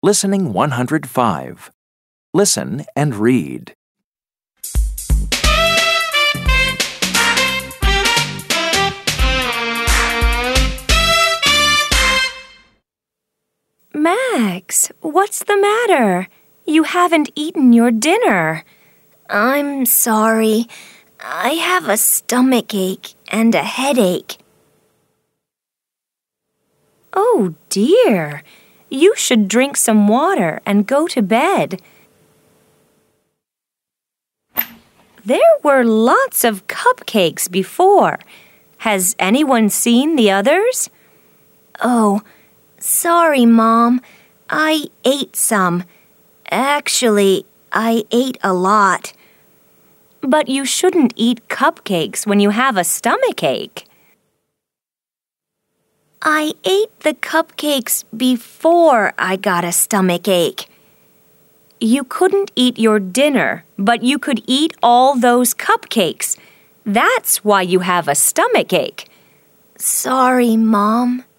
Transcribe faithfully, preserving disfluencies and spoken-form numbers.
Listening one hundred five. Listen and read. Max, what's the matter? You haven't eaten your dinner. I'm sorry. I have a stomachache and a headache. Oh, dear. You should drink some water and go to bed. There were lots of cupcakes before. Has anyone seen the others? Oh, sorry, Mom. I ate some. Actually, I ate a lot. But you shouldn't eat cupcakes when you have a stomachache. I ate the cupcakes before I got a stomachache. You couldn't eat your dinner, but you could eat all those cupcakes. That's why you have a stomachache. Sorry, Mom.